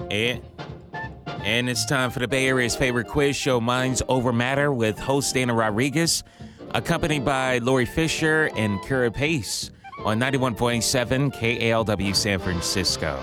And, and it's time for the Bay Area's favorite quiz show, Minds Over Matter, with host Dana Rodriguez, accompanied by Lori Fisher and Kira Pace on 91.7 KALW San Francisco.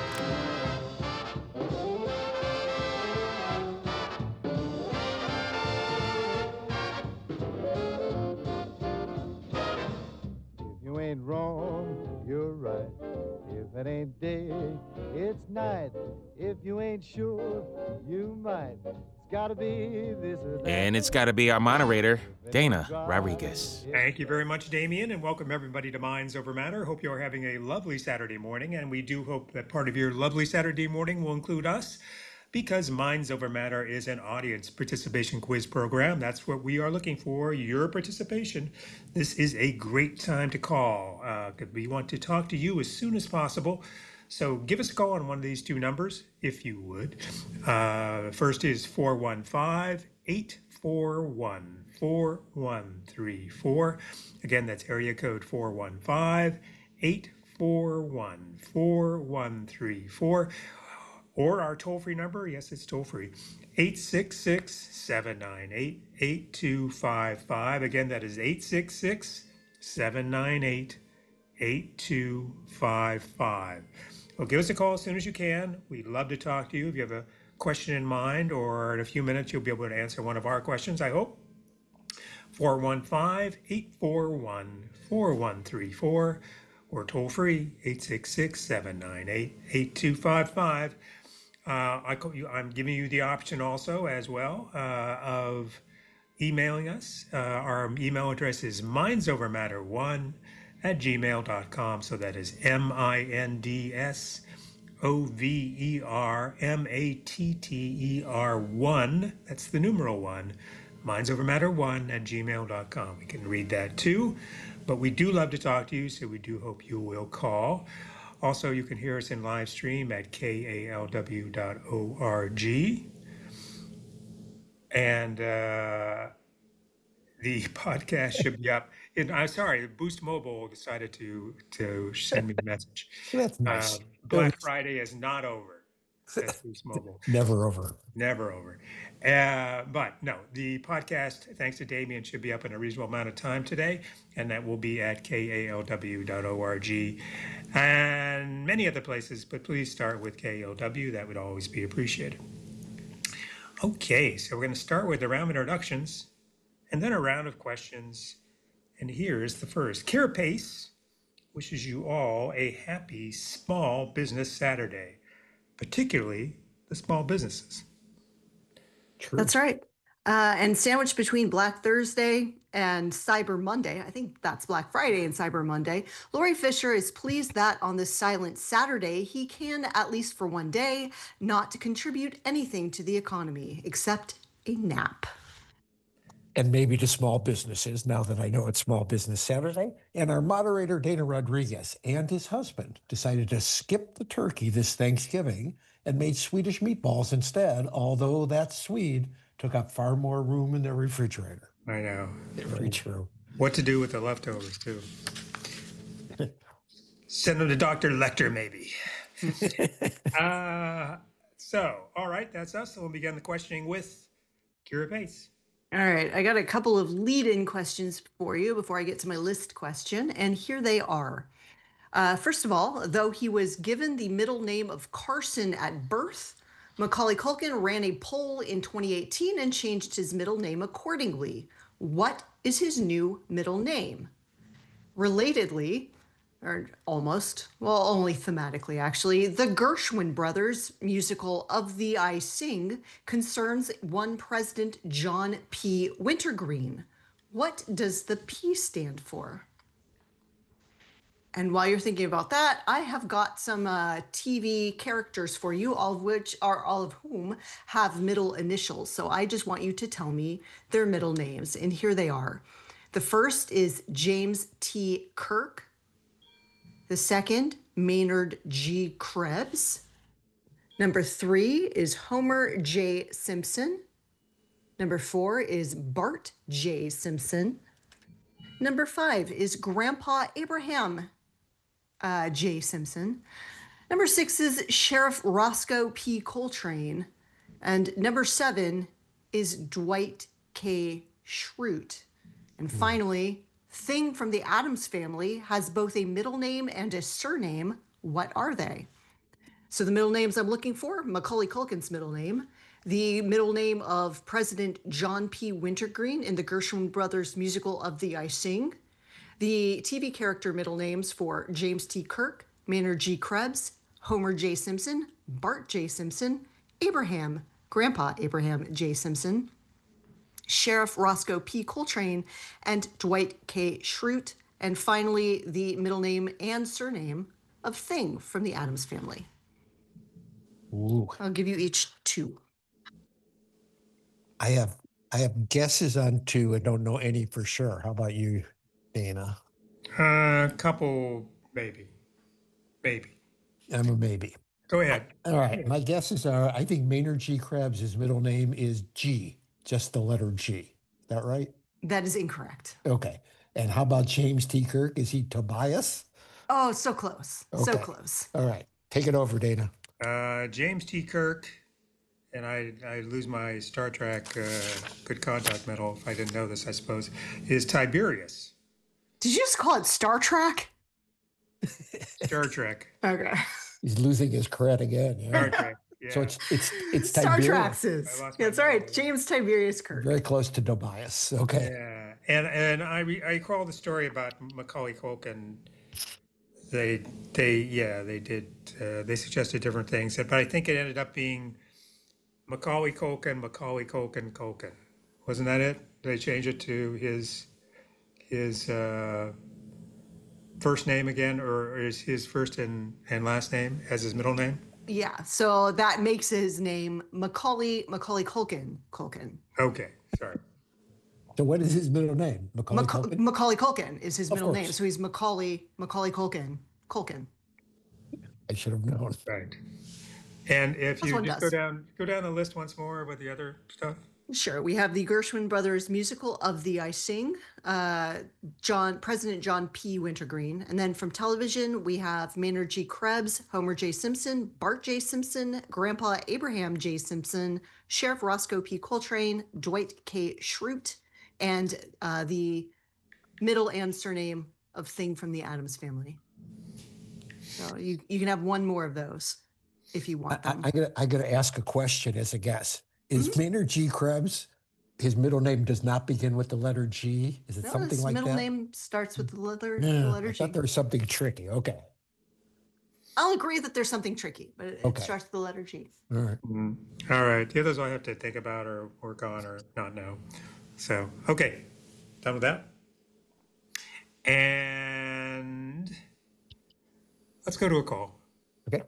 If you ain't wrong, you're right. If it ain't day, it's night. If you ain't sure, you might. It's gotta be this or that. And it's got to be our moderator, Dana Rodriguez. Thank you very much, Damien, and welcome everybody to Minds Over Matter. Hope you're having a lovely Saturday morning, and we do hope that part of your lovely Saturday morning will include us, because Minds Over Matter is an audience participation quiz program. That's what we are looking for, your participation. This is a great time to call. We want to talk to you as soon as possible. So give us a call on one of these two numbers, if you would. First is 415-841-4134. Again, that's area code 415-841-4134. Or our toll-free number, yes, it's toll-free, 866-798-8255. Again, that is 866-798-8255. Well, give us a call as soon as you can. We'd love to talk to you. If you have a question in mind, or in a few minutes, you'll be able to answer one of our questions, I hope. 415-841-4134, or toll-free, 866-798-8255. I'm giving you the option also as well of emailing us. Our email address is mindsovermatter1@gmail.com. So that is MINDSOVERMATTER1. That's the numeral 1. mindsovermatter1@gmail.com. We can read that too. But we do love to talk to you, so we do hope you will call. Also, you can hear us in live stream at kalw.org. And the podcast should be up. I'm sorry, Boost Mobile decided to send me a message. That's nice. Black Friday is not over. That's Boost Mobile. Never over. Never over. But no, the podcast, thanks to Damien, should be up in a reasonable amount of time today, and that will be at kalw.org and many other places, but please start with KALW. That would always be appreciated. Okay, so we're going to start with a round of introductions and then a round of questions. And here's the first. Kira Pace wishes you all a happy Small Business Saturday, particularly the small businesses. True. That's right. And sandwiched between Black Thursday and Cyber Monday, I think that's Black Friday and Cyber Monday, Lori Fisher is pleased that on this silent Saturday, he can, at least for one day, not to contribute anything to the economy except a nap. And maybe to small businesses, now that I know it's Small Business Saturday. And our moderator, Dana Rodriguez, and his husband decided to skip the turkey this Thanksgiving and made Swedish meatballs instead, although that Swede took up far more room in their refrigerator. I know. Very true. What to do with the leftovers, too. Send them to Dr. Lecter, maybe. So, all right, that's us. So we'll begin the questioning with Kira Pace. All right, I got a couple of lead-in questions for you before I get to my list question, and here they are. First of all, though he was given the middle name of Carson at birth, Macaulay Culkin ran a poll in 2018 and changed his middle name accordingly. What is his new middle name? Relatedly, or almost, well, only thematically actually, the Gershwin Brothers musical Of Thee I Sing concerns one President John P. Wintergreen. What does the P stand for? And while you're thinking about that, I have got some TV characters for you, all of whom have middle initials. So I just want you to tell me their middle names, and here they are. The first is James T. Kirk. The second, Maynard G. Krebs. Number 3 is Homer J. Simpson. Number 4 is Bart J. Simpson. Number 5 is Grandpa Abraham J. Simpson. Number 6 is Sheriff Roscoe P. Coltrane. And number 7 is Dwight K. Schrute. And finally, Thing from the Addams Family has both a middle name and a surname. What are they? So the middle names I'm looking for, Macaulay Culkin's middle name, the middle name of President John P. Wintergreen in the Gershwin Brothers musical of The I Sing, the TV character middle names for James T. Kirk, Maynard G. Krebs, Homer J. Simpson, Bart J. Simpson, Grandpa Abraham J. Simpson, Sheriff Roscoe P. Coltrane, and Dwight K. Schrute, and finally the middle name and surname of Thing from the Addams Family. Ooh. I'll give you each 2. I have guesses on 2 and don't know any for sure. How about you, Dana? Couple, maybe. I'm a maybe. Go ahead. All right. My guesses are, I think Maynard G. Krebs, his middle name is G, just the letter G. Is that right? That is incorrect. Okay. And how about James T. Kirk? Is he Tobias? Oh, so close. So Okay. close. All right. Take it over, Dana. James T. Kirk, and I lose my Star Trek Good Contact medal if I didn't know this, I suppose, is Tiberius. Did you just call it Star Trek? Star Trek. Okay. He's losing his cred again. Yeah. Star Trek. Yeah. So it's Star Tiberius. Trek is. I lost my That's all right. mind. James Tiberius Kirk. Very close to Tobias. Okay. Yeah, and I recall the story about Macaulay Culkin. They suggested different things, but I think it ended up being Macaulay Culkin. Wasn't that it? Did they change it to his first name again, or is his first and last name as his middle name? Yeah. So that makes his name Macaulay Culkin. Okay, sorry. So what is his middle name? Macaulay Culkin? Macaulay Culkin is his Of middle name. course. So he's Macaulay Culkin. I should have known. Right. And if This you one just does. go down the list once more with the other stuff. Sure. We have the Gershwin Brothers musical of The I Sing, President John P. Wintergreen. And then from television, we have Maynard G. Krebs, Homer J. Simpson, Bart J. Simpson, Grandpa Abraham J. Simpson, Sheriff Roscoe P. Coltrane, Dwight K. Schrute, and the middle and surname of Thing from the Addams Family. So you can have one more of those if you want them. I gotta ask a question as a guess. Is Maynard G. Krebs, his middle name does not begin with the letter G? Is it No, something his like middle that? name starts with the letter I G. thought there was something tricky. Okay. I'll agree that there's something tricky, but it Okay. starts with the letter G. All right. All right. The others I have to think about or work on or not know. So, okay. Done with that. And let's go to a call. Okay.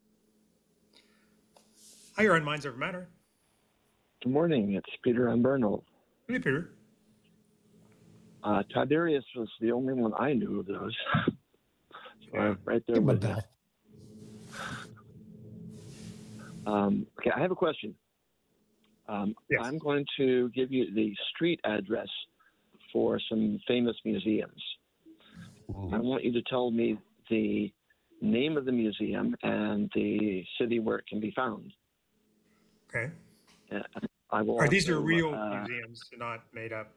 Hi, you're on Minds Over Matter. Good morning. It's Peter on Bernal. Hey, Peter. Tiberius was the only one I knew of those. Right there Give him a with you. bell. Okay, I have a question. Yes. I'm going to give you the street address for some famous museums. I want you to tell me the name of the museum and the city where it can be found. Okay. I will These are also, real museums, not made up.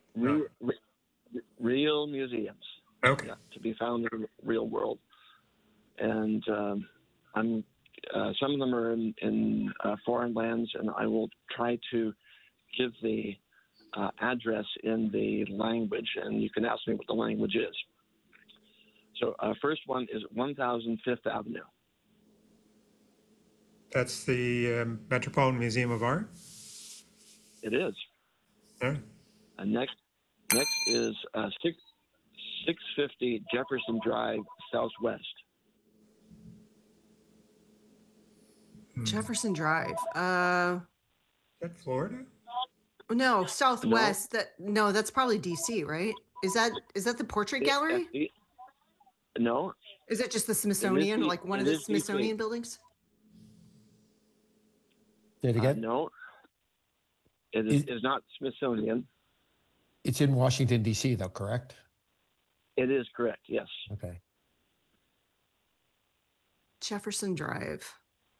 real museums. Okay. Yeah, to be found in the real world. And I'm some of them are in foreign lands, and I will try to give the address in the language, and you can ask me what the language is. So first one is 1000 Fifth Avenue. That's the Metropolitan Museum of Art. It is. Yeah. Next is 650 Jefferson Drive, Southwest. Jefferson Drive. Is that Florida? No, Southwest. That's probably DC, right? Is that the portrait gallery? No. Is it just the Smithsonian, like one of the it is DC. Smithsonian buildings? Say it again. No. It is not Smithsonian. It's in Washington, D.C., though, correct? It is correct, yes. Okay. Jefferson Drive.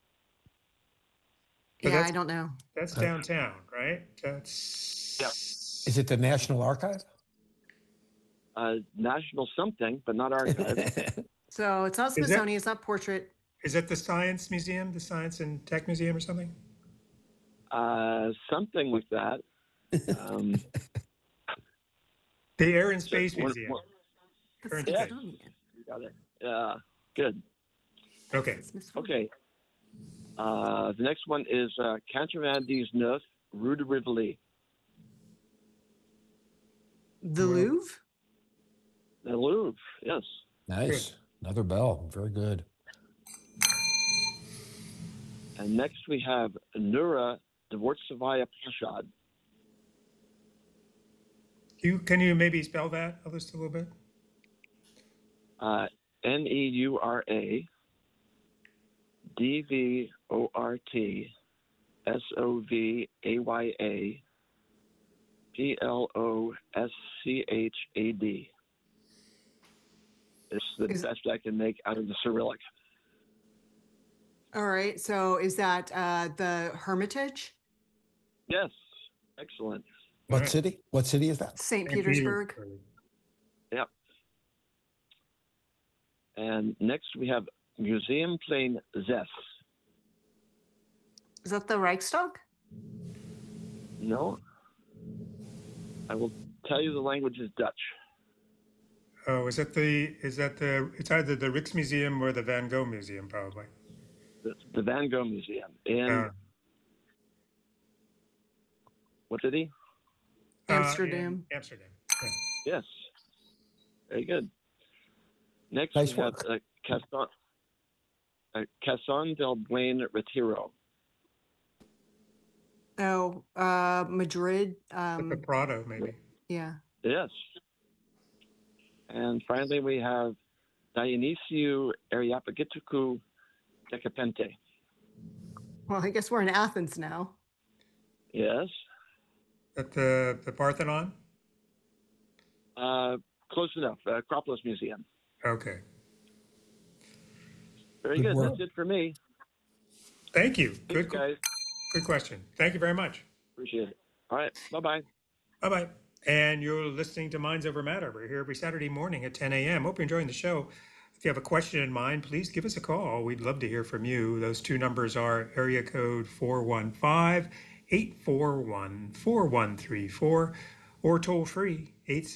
But Yeah, I don't know. That's downtown, right? That's. Yeah. Is it the National Archive? National something, but not archive. So it's not Smithsonian, it's not Portrait. Is it the Science Museum, the Science and Tech Museum or something? Something like that. The Air and Space One- Museum. one- The Current Yeah. Smithsonian. You got it. Good. Okay. Smithsonian. Okay. The next one is Quatre-vingt-dix-neuf Rue de Rivoli. The Louvre? The Louvre, yes. Nice. Another bell. Very good. And next we have Nura Dvortsevaya Prashad. Can you maybe spell that just a little bit? Neura Dvortsovaya Ploschad. It's the best I can make out of the Cyrillic. All right. So is that the Hermitage? Yes, excellent. What Alright. city? What city is that? St. Petersburg. Yep. And next we have Museum Plain Zes. Is that the Reichstag? No. I will tell you the language is Dutch. Oh, it's either the Rijksmuseum or the Van Gogh Museum, probably. The Van Gogh Museum. And what city? Amsterdam. In Amsterdam. Yes. Very good. Next Nice we have work. Casson del Buen Retiro. Oh, Madrid. The Prado, maybe. Yeah. Yes. And finally we have Dionysiou Areopagiticou Decapente. Well, I guess we're in Athens now. Yes. At the Parthenon? Close enough. Acropolis Museum. Okay. Very Good good. work. That's it for me. Thank you. Thanks, guys. Good question. Thank you very much. Appreciate it. All right. Bye-bye. Bye-bye. And you're listening to Minds Over Matter. We're here every Saturday morning at 10 a.m. Hope you're enjoying the show. If you have a question in mind, please give us a call. We'd love to hear from you. Those two numbers are area code 415-841-4134 or toll free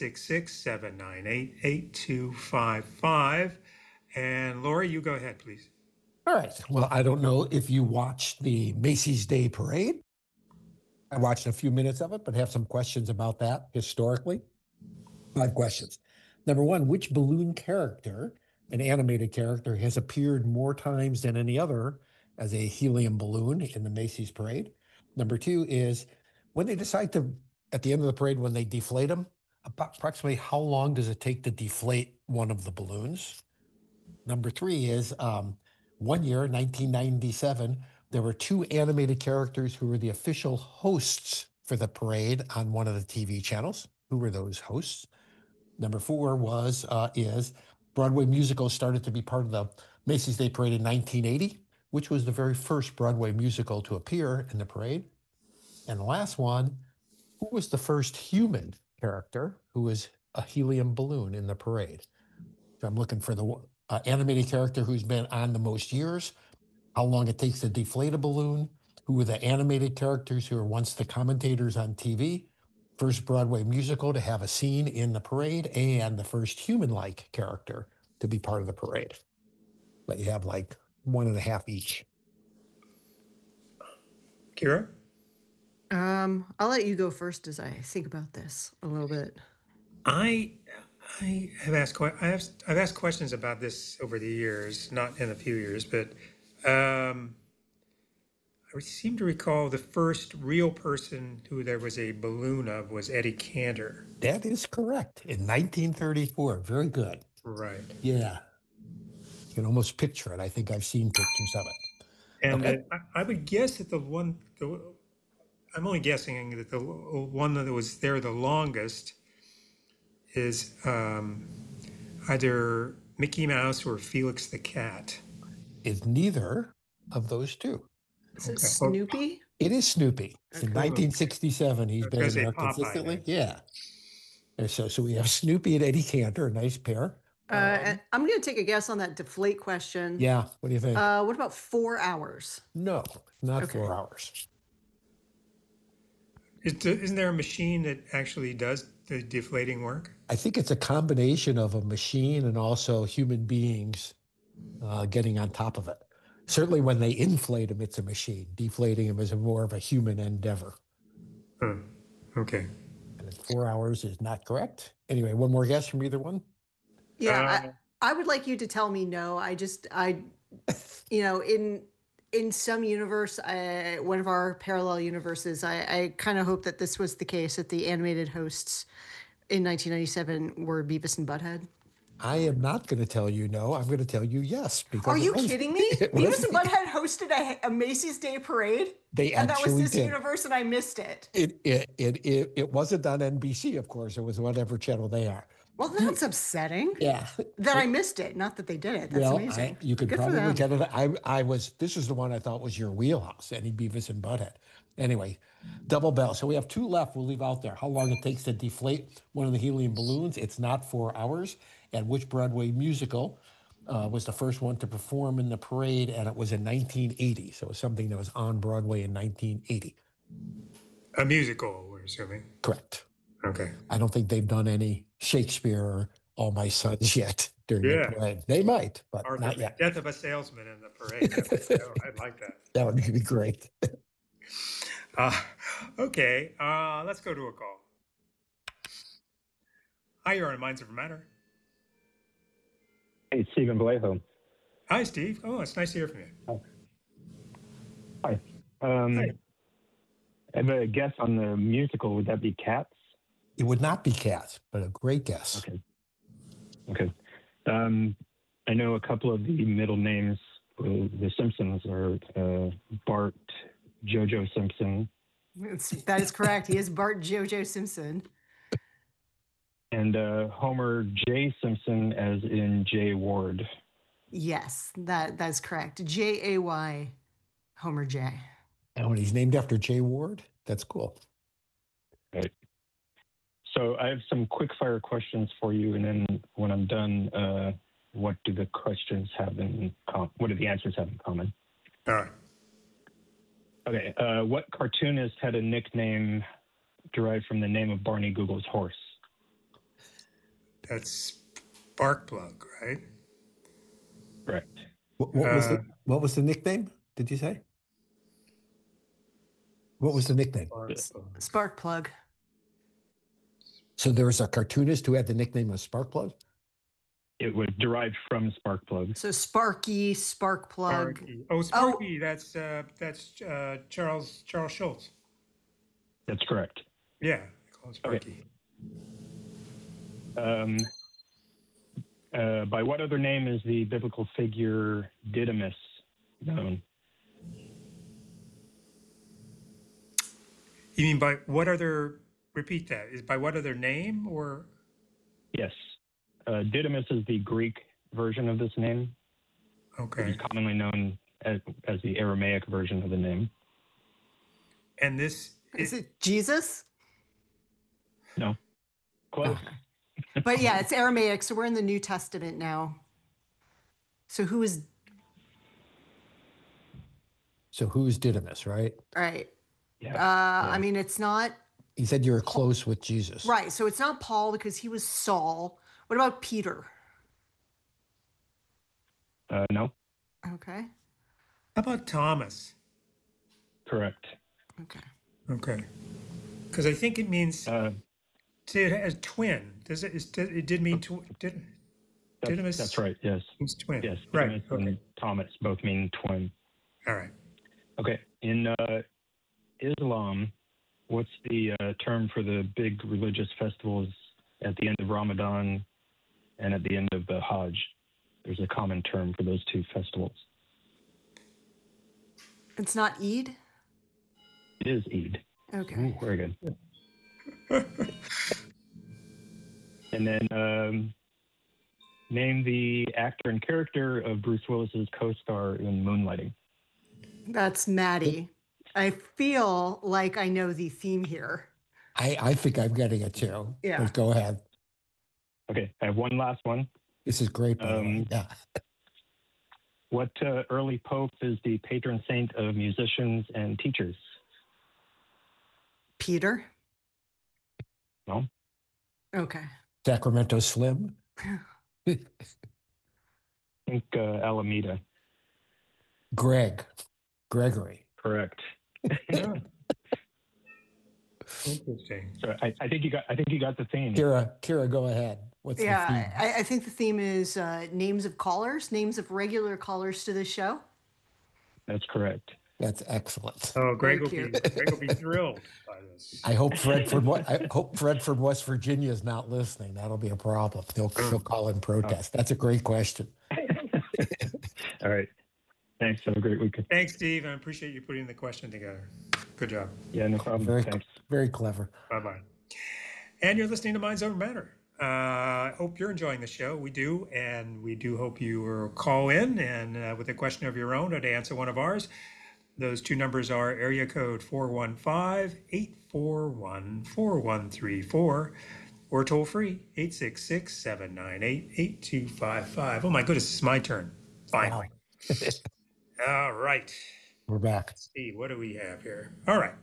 866-798-8255. And Lori, you go ahead, please. All right. Well, I don't know if you watched the Macy's Day Parade. I watched a few minutes of it, but have some questions about that historically. 5 questions. Number 1, which balloon character, an animated character, has appeared more times than any other as a helium balloon in the Macy's Parade? Number 2 is when they decide to, at the end of the parade, when they deflate them, approximately how long does it take to deflate one of the balloons? Number 3 is one year, 1997, there were 2 animated characters who were the official hosts for the parade on one of the TV channels. Who were those hosts? Number 4 is Broadway musical started to be part of the Macy's Day Parade in 1980, which was the very first Broadway musical to appear in the parade. And the last one, who was the first human character who was a helium balloon in the parade? So I'm looking for the animated character who's been on the most years, how long it takes to deflate a balloon, who were the animated characters who were once the commentators on TV, first Broadway musical to have a scene in the parade, and the first human-like character to be part of the parade. But you have like 1.5 each. Kira? I'll let you go first as I think about this a little bit. I have asked I've asked questions about this over the years, not in a few years, but I seem to recall the first real person who there was a balloon of was Eddie Cantor. That is correct. In 1934. Very good. Right. Yeah. You can almost picture it. I think I've seen pictures of it. And Okay. I would guess that I'm only guessing that the one that was there the longest is either Mickey Mouse or Felix the Cat. is neither of those two. Is it Okay. Snoopy? It is Snoopy. In Okay. 1967, he's I was been gonna say there Popeye consistently. then. Yeah. And so we have Snoopy and Eddie Cantor, a nice pair. And I'm going to take a guess on that deflate question. Yeah. What do you think? What about 4 hours? No, not Okay. 4 hours. Isn't there a machine that actually does the deflating work? I think it's a combination of a machine and also human beings getting on top of it. Certainly when they inflate him, it's a machine. Deflating him is more of a human endeavor. Okay. And 4 hours is not correct. Anyway, one more guess from either one? Yeah, I would like you to tell me no. In some universe, one of our parallel universes, I kind of hope that this was the case, that the animated hosts in 1997 were Beavis and Butthead. I am not going to tell you no. I'm going to tell you yes. Because Are you kidding me? it was- Beavis and Butthead hosted a Macy's Day Parade? And that was actually this did. universe, and I missed it. It wasn't on NBC, of course. It was whatever channel they are. Well, that's upsetting. Yeah. That I missed it. Not that they did it. That's amazing. You could Good for probably them. get it. This is the one I thought was your wheelhouse, any Beavis and Butthead. Anyway, double bell. So we have 2 left. We'll leave out there. How long it takes to deflate one of the helium balloons? It's not 4 hours. And which Broadway musical was the first one to perform in the parade? And it was in 1980. So it was something that was on Broadway in 1980. A musical, we're assuming. Correct. Okay. I don't think they've done any Shakespeare or All My Sons yet during the parade. They might, but Or not the yet. Death of a Salesman in the parade. I'd like that. That would be great. Okay, let's go to a call. Hi, you're on Minds Over Matter. Hey, Stephen Vallejo. Hi, Steve. Oh, it's nice to hear from you. Hi. I have a guess on the musical. Would that be Cats? It would not be Cats, but a great guess. Okay. I know a couple of the middle names. The Simpsons are Bart JoJo Simpson. That is correct. He is Bart JoJo Simpson. And Homer J. Simpson, as in Jay Ward. Yes, that's correct. Jay, Homer J. And when he's named after Jay Ward, that's cool. Right. So I have some quick fire questions for you, and then when I'm done, what do the questions have in what do the answers have in common? All right. Okay. What cartoonist had a nickname derived from the name of Barney Google's horse? That's Sparkplug, right? Correct. What was the nickname? Did you say? What was the nickname? Sparkplug. So there was a cartoonist who had the nickname of Sparkplug? It was derived from Sparkplug. So Sparky, Sparkplug. Sparky. Oh, Sparky. That's Charles Schultz. That's correct. Yeah, I call him Sparky. Okay. By what other name is the biblical figure Didymus known? You mean by what other? Repeat that. Is by what other name or? Yes. Didymus is the Greek version of this name. Okay. He's commonly known as the Aramaic version of the name. And this Is it Jesus? No. Close. But yeah, it's Aramaic, so we're in the New Testament now. So who's Didymus, right? right? Yeah. I mean, it's not He said you were close with Jesus. right. So it's not Paul because he was Saul. What about Peter? No. Okay. How about Thomas? Correct. Okay. Okay. Because I think it means as twin. Does it? It did mean Didymus. That's right. Yes. Means twin. Yes. Right. Didymus Okay. and Thomas both mean twin. All right. Okay. In Islam, what's the term for the big religious festivals at the end of Ramadan and at the end of the Hajj? There's a common term for those two festivals. It's not Eid? It is Eid. Okay. Ooh, very good. And then Name the actor and character of Bruce Willis's co-star in Moonlighting. That's Maddie. I feel like I know the theme here. I think I'm getting it too. Yeah. But go ahead. Okay, I have one last one. This is great, by the way. Yeah. What early pope is the patron saint of musicians and teachers? Peter? No. Okay. Sacramento Slim. I think Alameda. Gregory. Correct. Yeah. Interesting. So I think you got the theme. Kira, go ahead. What's the theme? I think the theme is names of callers, names of regular callers to the show. That's correct. That's excellent. Oh, Greg will Very be thrilled by this. I hope Fred from West Virginia is not listening. That'll be a problem. He'll call in protest. That's a great question. All right. Thanks. Have a great weekend. Thanks, Steve. I appreciate you putting the question together. Good job. Yeah, no problem. Very, Thanks. very clever. Bye-bye. And you're listening to Minds Over Matter. I hope you're enjoying the show. We do, and we do hope you will call in and with a question of your own or to answer one of ours. Those two numbers are area code 415-841-4134 or toll free 866-798-8255. Oh my goodness, it's my turn. Finally. Wow. All right. We're back. Let's see, what do we have here? All right.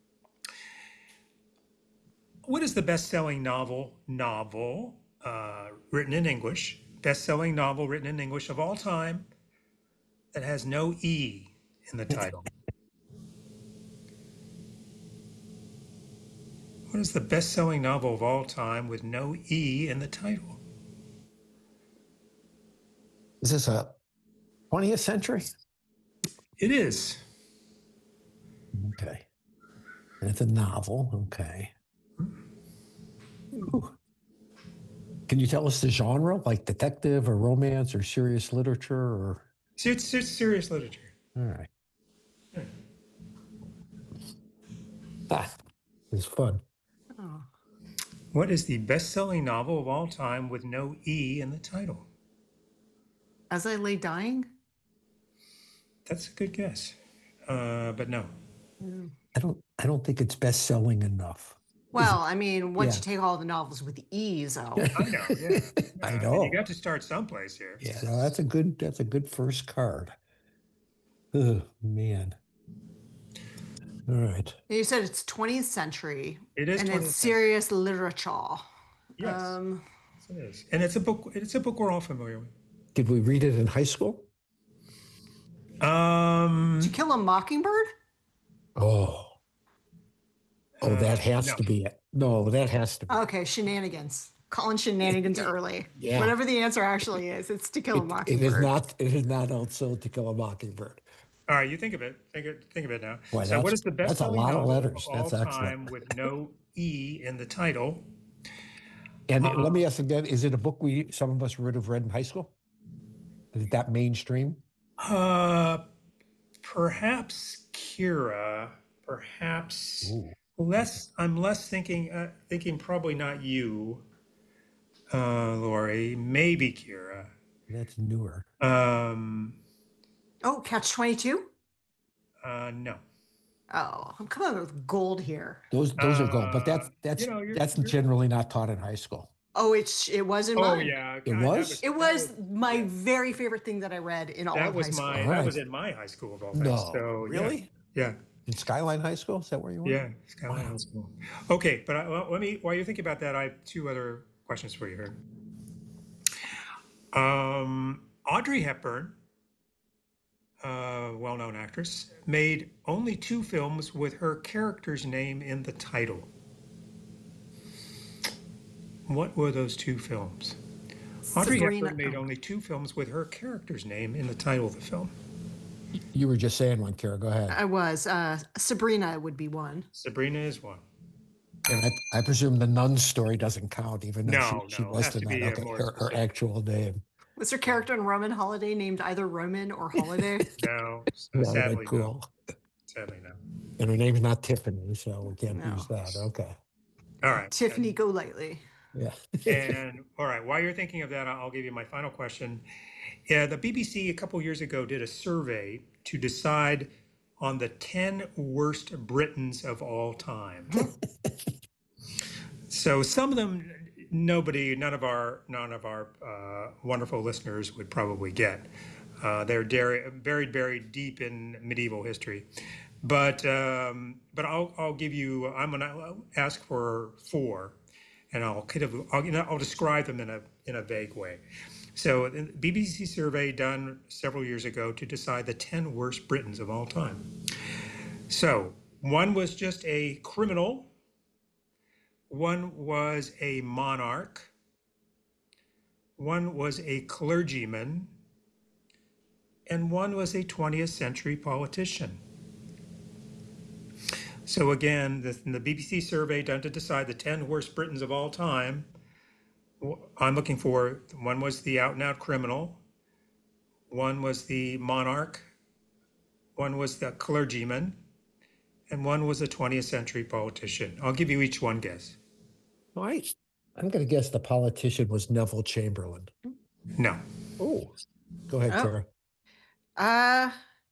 What is the best-selling novel written in English, best-selling novel written in English of all time that has no E in the title? What is the best-selling novel of all time with no E in the title? Is this a 20th century? It is. Okay. And it's a novel. Okay. Ooh. Can you tell us the genre, like detective or romance or serious literature or? It's serious literature. All right. It's fun. Oh. What is the best-selling novel of all time with no E in the title? As I Lay Dying? That's a good guess, but no. I don't think it's best-selling enough. Well, I mean, once Yeah. you take all the novels with E's out. I know, yeah. I know. You got to start someplace here. Yeah, no, that's a good first card. Oh man. All right. You said it's 20th century. It is and 20th it's serious literature. Yes, it is. And it's a book we're all familiar with. Did we read it in high school? Did You Kill a Mockingbird? That has to be it. No, that has to be. Okay, shenanigans. Calling shenanigans early. Yeah. Whatever the answer actually is, it's To Kill a It Mockingbird. is not also To Kill a Mockingbird. All right, you think of it. Think of it now. Boy, So what is the that's a best-selling lot of novel letters. of all That's excellent. time with no E in the title? And let me ask again, is it a book some of us would have read in high school? Is it that mainstream? Perhaps Kira. Perhaps Ooh. I'm less thinking probably not you, Lori. Maybe Kira. That's newer. Oh, Catch-22? No. Oh, I'm coming up with gold here. Those are gold, but that's you're generally not taught in high school. Oh, it was in Oh mine. yeah, It was? It was my very favorite thing that I read in all That of was high school. my. All That right. was in my high school of all things. No, So really? Yeah. In Skyline High School? Is that where you were? Yeah. Skyline High School. Okay, but let me. While you're thinking about that, I have two other questions for you here. Audrey Hepburn, well-known actress, made only 2 films with her character's name in the title. What were those 2 films? Audrey Sabrina- Hepburn made only 2 films with her character's name in the title of the film. You were just saying one, Kara. Go ahead. I was. Sabrina would be one. Sabrina is one. And I presume the Nun story doesn't count, even though No, she no, it was has the to nun. be a Okay, more her specific- actual name. Was her character in Roman Holiday named either Roman or Holiday? No, That would've sadly been cool. no. Sadly no. And her name's not Tiffany, so we can't No. use that. Okay. All right. Tiffany Golightly. Yeah. And all right, while you're thinking of that, I'll give you my final question. Yeah, the BBC a couple years ago did a survey to decide on the 10 worst Britons of all time. So some of them, none of our wonderful listeners would probably get. They're buried deep in medieval history. But I'll give you. I'm gonna ask for 4, and I'll describe them in a vague way. So, the BBC survey done several years ago to decide the 10 worst Britons of all time. So, one was just a criminal. One was a monarch. One was a clergyman. And one was a 20th century politician. So again, the BBC survey done to decide the 10 worst Britons of all time, I'm looking for, one was the out and out criminal, one was the monarch, one was the clergyman, and one was a 20th century politician. I'll give you each one guess. All right. I'm going to guess the politician was Neville Chamberlain. No. Oh, go ahead, Oh. Tara.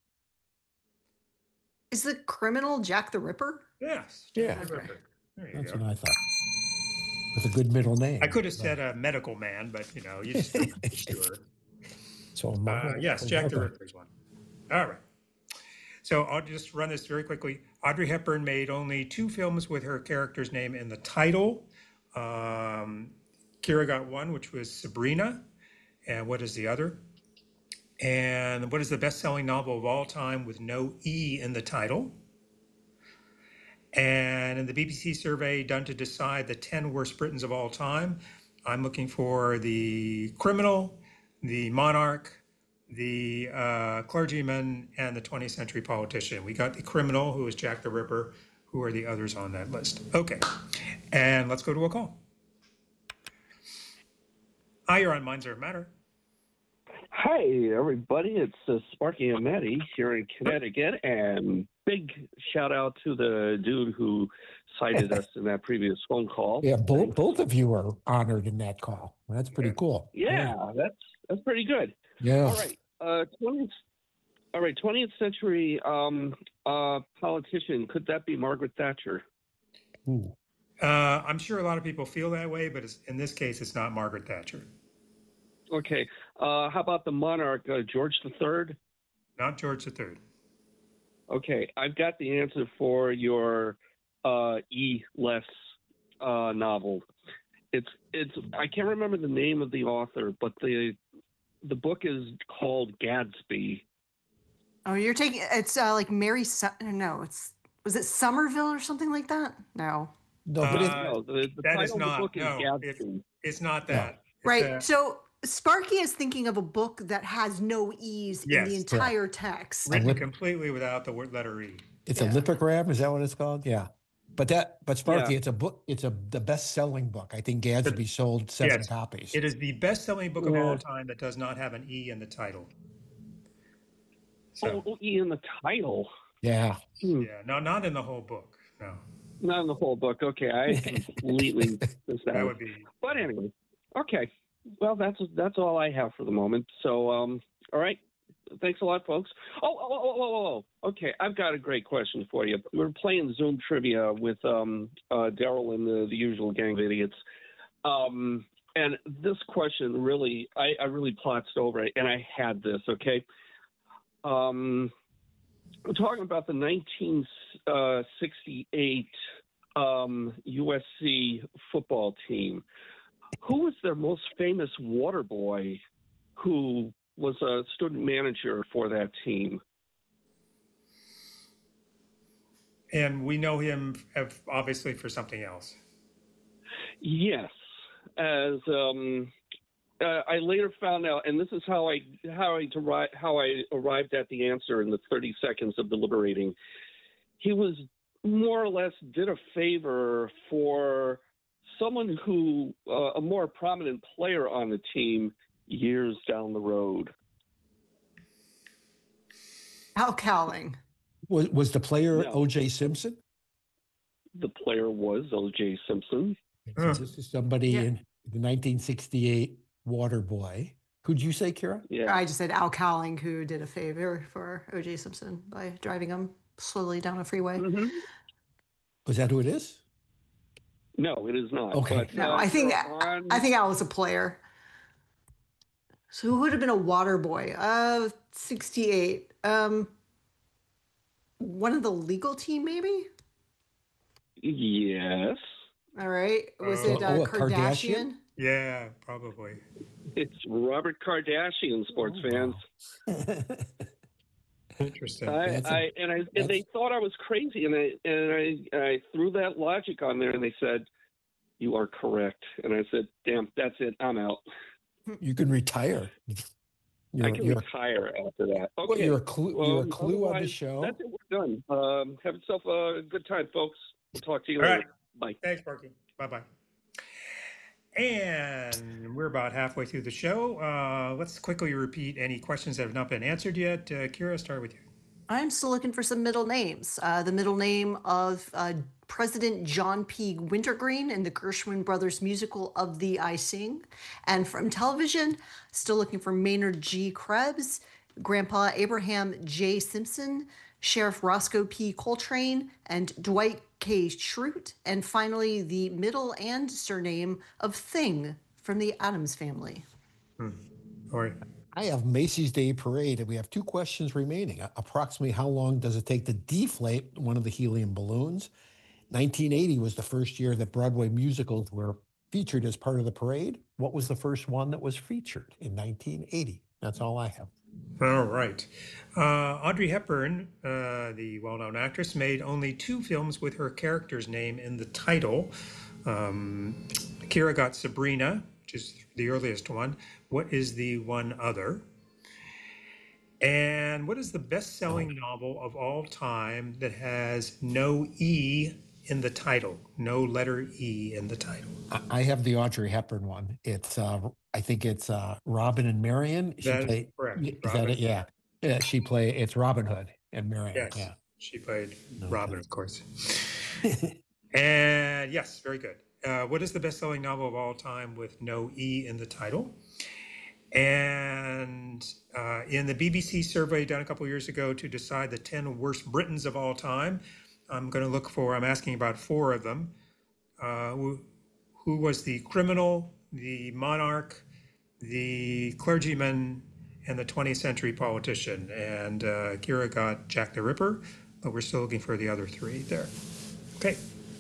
Is the criminal Jack the Ripper? Yes. Yeah. Jack the Ripper. There you That's go. what I thought. With a good middle name. I could have said a medical man, but you just don't make sure. So Yes, Jack the Ripper's one. All right. So I'll just run this very quickly. Audrey Hepburn made only 2 films with her character's name in the title. Kira got one, which was Sabrina. And what is the other? And what is the best-selling novel of all time with no E in the title? And in the BBC survey done to decide the 10 worst Britons of all time, I'm looking for the criminal, the monarch, the clergyman, and the 20th century politician. We got the criminal, who is Jack the Ripper. Who are the others on that list? Okay, and let's go to a call. Hi, you're on Minds Over Matter. Hi, everybody. It's Sparky and Maddie here in Connecticut, and big shout out to the dude who cited us in that previous phone call. Yeah, both of you are honored in that call. That's pretty cool. Yeah, that's pretty good. Yeah. All right, 20th century politician. Could that be Margaret Thatcher? Ooh. I'm sure a lot of people feel that way, but in this case, it's not Margaret Thatcher. Okay. How about the monarch, George III? Not George III. Okay, I've got the answer for your E-less novel. It's I can't remember the name of the author, but the book is called Gadsby. Oh, you're taking it's like Mary. Was it Somerville or something like that? No. No, but No, the That title is of the not. book is No, Gadsby. it's not that. It's Right. So Sparky is thinking of a book that has no E's in the Yes. entire text. written completely without the word letter E. it's a lipogram. Is that what it's called? Yeah. But Sparky, Yeah. it's a book. It's the best-selling book. I think Gadsby sold 7 Yes. copies. It is the best-selling book of all time that does not have an E in the title. So, Oh, E in the title. Yeah. yeah, no, not in the whole book. No, Not in the whole book. Okay, I completely missed that that. would be. But anyway, okay. Well, that's all I have for the moment. So, all right. Thanks a lot, folks. Oh. Okay, I've got a great question for you. We're playing Zoom trivia with Daryl and the usual gang of idiots. And this question really, I really plotzed over it, and I had this, okay? We're talking about the 1968 USC football team. Who was their most famous water boy who was a student manager for that team? And we know him obviously for something else. Yes, as I later found out, and this is how I arrived at the answer in the 30 seconds of deliberating. He was more or less did a favor for someone who a more prominent player on the team years down the road. Al Cowling. Was the player No. O.J. Simpson? The player was O.J. Simpson. Since this is somebody Yeah. in the 1968 Waterboy. Who'd you say, Kira? Yeah. I just said Al Cowling, who did a favor for O.J. Simpson by driving him slowly down a freeway. Mhm. Was that who it is? No, it is not. Okay. But, No, I think you're on- I think Al was a player. So who would have been a water boy? 68. One of the legal team, maybe? Yes. All right. Was Oh. it Oh, a Kardashian? Kardashian? Yeah, probably. It's Robert Kardashian, sports Oh, fans. wow. Interesting. And they thought I was crazy, and I threw that logic on there, and they said, "You are correct." And I said, "Damn, that's it. I'm out. You can retire. I can retire after that." Okay. You're a clue on the otherwise, show. That's it. We're done. Have yourself a good time, folks. We'll talk to you All later. right. Bye. Thanks, Marky. Bye-bye. And we're about halfway through the show. Let's quickly repeat any questions that have not been answered yet. Kira, start with you. I'm still looking for some middle names. The middle name of President John P. Wintergreen in the Gershwin Brothers musical Of Thee I Sing. And from television, still looking for Maynard G. Krebs, Grandpa Abraham J. Simpson, Sheriff Roscoe P. Coltrane, and Dwight K. Schrute. And finally, the middle and surname of Thing from the Addams Family. All right. I have Macy's Day Parade, and we have 2 questions remaining. Approximately how long does it take to deflate one of the helium balloons? 1980 was the first year that Broadway musicals were featured as part of the parade. What was the first one that was featured in 1980? That's all I have. All right. Audrey Hepburn, the well-known actress, made only 2 films with her character's name in the title. Kira got Sabrina, which is the earliest one. What is the one other? And what is the best-selling novel of all time that has no E in the title? No letter E in the title. I have the Audrey Hepburn one. It's I think it's Robin and Marion. That is correct. Is that it? Yeah. Yeah. It's Robin Hood and Marion. Yes. Yeah. She played Okay. Robin, of course. And yes, very good. What is the best-selling novel of all time with no E in the title? And in the BBC survey done a couple years ago to decide the 10 worst Britons of all time, I'm asking about 4 of them. Who was the criminal, the monarch, the clergyman, and the 20th century politician? And Kira got Jack the Ripper, but we're still looking for the other 3 there. Okay.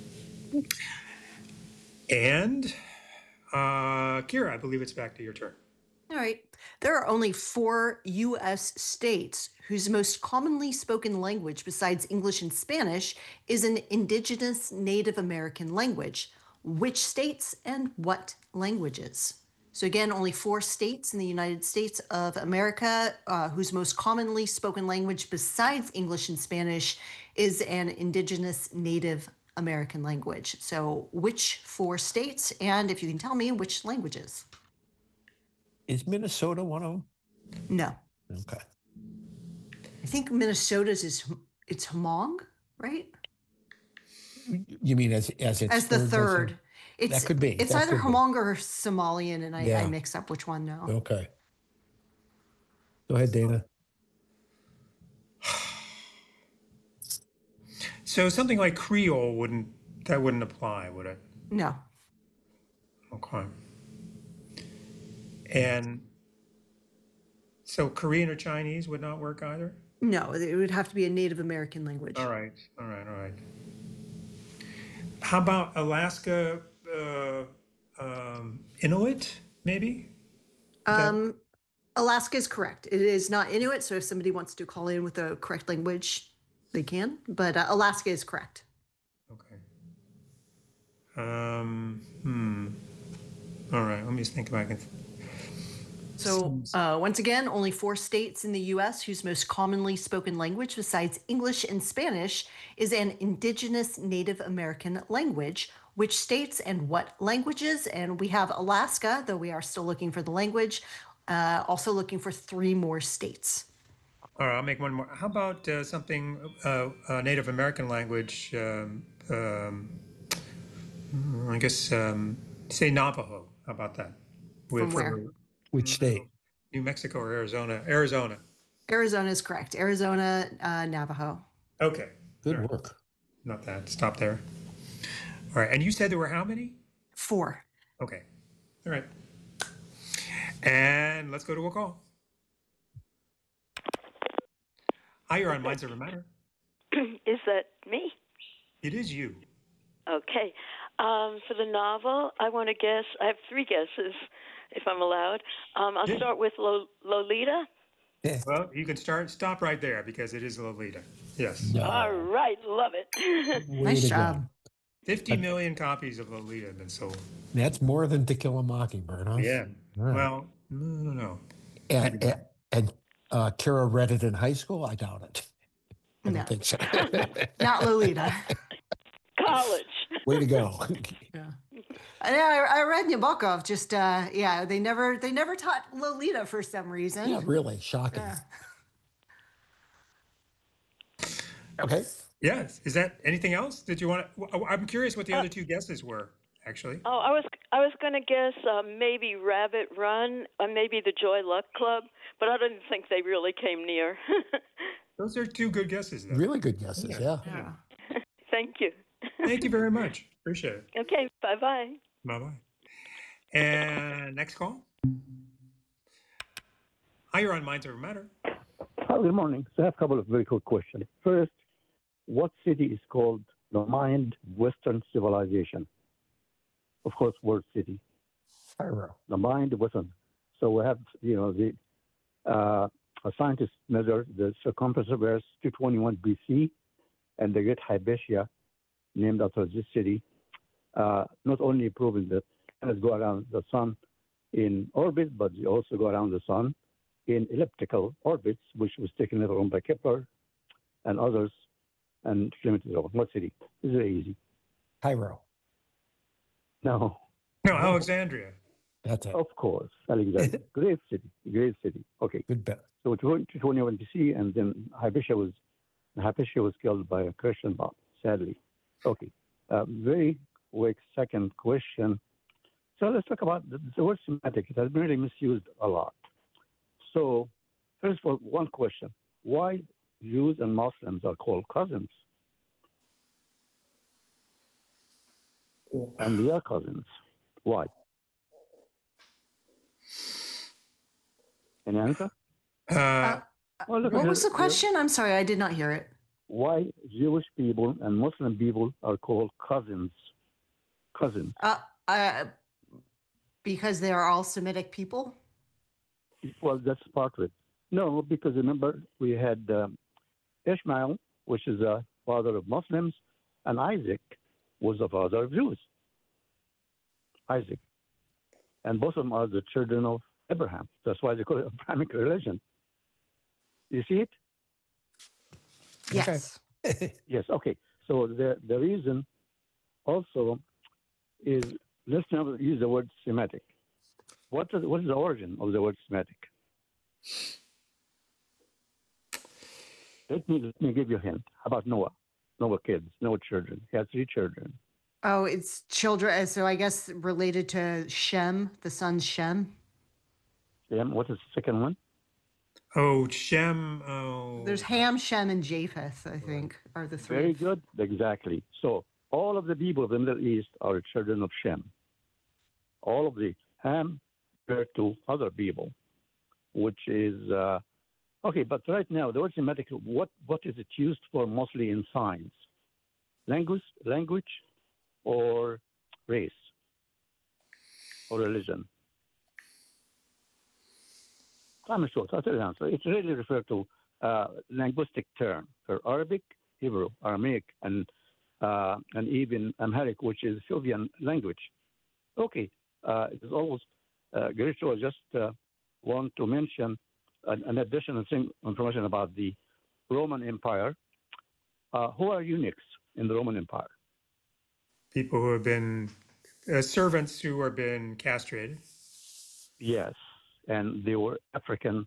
And Kira, I believe it's back to your turn. All right. There are only 4 U.S. states whose most commonly spoken language besides English and Spanish is an indigenous Native American language. Which states and what languages? So again, only 4 states in the United States of America whose most commonly spoken language besides English and Spanish is an indigenous Native American language. So which 4 states, and if you can tell me which languages? Is Minnesota one of them? No. Okay. I think Minnesota's it's Hmong, right? You mean as As the third. It's, That could be. It's That either could be. Hmong or Somalian, and I Yeah. mix up which one now. Okay. Go ahead, Dana. So something like Creole wouldn't apply, would it? No. Okay. And so Korean or Chinese would not work either? No, it would have to be a Native American language. All right. How about Alaska Inuit, maybe? Alaska is correct. It is not Inuit, so if somebody wants to call in with the correct language, they can. But Alaska is correct. Okay. All right, let me just think if I can. So once again, only 4 states in the U.S. whose most commonly spoken language besides English and Spanish is an indigenous Native American language. Which states and what languages? And we have Alaska, though we are still looking for the language, also looking for 3 more states. All right, I'll make one more. How about something, Native American language? I guess say Navajo. How about that? From where? Which state? New Mexico or Arizona? Arizona. Arizona is correct. Arizona, Navajo. Okay. Good All right. work. Not that. Stop there. All right. And you said there were how many? 4. Okay. All right. And let's go to a call. Hi, you're on Minds Over Matter. Is that me? It is you. Okay. For the novel, I want to guess. I have 3 guesses, if I'm allowed. I'll start with Lolita. Well, you can stop right there because it is Lolita. Yes. No. All right. Love it. Nice job. 50 million copies of Lolita have been sold. That's more than To Kill a Mockingbird, huh? Yeah. Right. Well, no. And Kara read it in high school? I doubt it. I don't think so. Not Lolita. College. Way to go. Yeah. I read Nabokov. Just they never taught Lolita for some reason. Yeah, really shocking. Yeah. Okay. Yes. Is that anything else? Did you want to? I'm curious what the other 2 guesses were, actually. Oh, I was going to guess maybe Rabbit Run, maybe the Joy Luck Club, but I didn't think they really came near. Those are 2 good guesses, though. Really good guesses, yeah. Thank you. Thank you very much. Appreciate it. Okay. Bye-bye. Bye-bye. And next call. Hi, you're on Minds Over Matter. Hi, good morning. So I have a couple of very quick questions. First, what city is called the Mind Western Civilization? Of course, World City. Cairo. The Mind Western. So we have, a scientist measured the circumference of Earth 221 BC, and they get Hypatia, named after this city, not only proving that planets go around the sun in orbit, but they also go around the sun in elliptical orbits, which was taken later on by Kepler and others, and limited over. What city? This is very easy. Cairo. No. No, Alexandria. That's it. Of course, Alexandria. Great city. Okay. Good bet. So 221 BC, and then Hypatia was killed by a Christian bomb, sadly. Okay. Very quick second question. So let's talk about the word Semitic. It has been really misused a lot. So first of all, one question. Why Jews and Muslims are called cousins? And we are cousins. Why? Any answer? What was the question? I'm sorry, I did not hear it. Why Jewish people and Muslim people are called cousins? Cousins. Because they are all Semitic people? Well, that's part of it. No, because remember, we had Ishmael, which is the father of Muslims, and Isaac was the father of Jews. Isaac. And both of them are the children of Abraham. That's why they call it Abrahamic religion. You see it? Yes. Yes, okay. So the reason also is, let's now use the word Semitic. What is the origin of the word Semitic? Let me give you a hint. How about Noah? Noah kids, Noah children. He had 3 children. Oh, it's children. So I guess related to Shem, the son Shem. Shem. What is the second one? Oh, Shem. Oh. There's Ham, Shem, and Japheth, I think, are the 3. Very good. Exactly. So all of the people of the Middle East are children of Shem. All of the Ham refer to other people, which is okay. But right now, the word Semitic, what is it used for mostly in science? Language, or race, or religion? I'm sure. I'll tell you the answer. It's really referred to linguistic term for Arabic, Hebrew, Aramaic, and even Amharic, which is Sylvian language. Okay, it is almost great. So I just want to mention an additional information about the Roman Empire. Who are eunuchs in the Roman Empire? People who have been servants who have been castrated. Yes, and they were African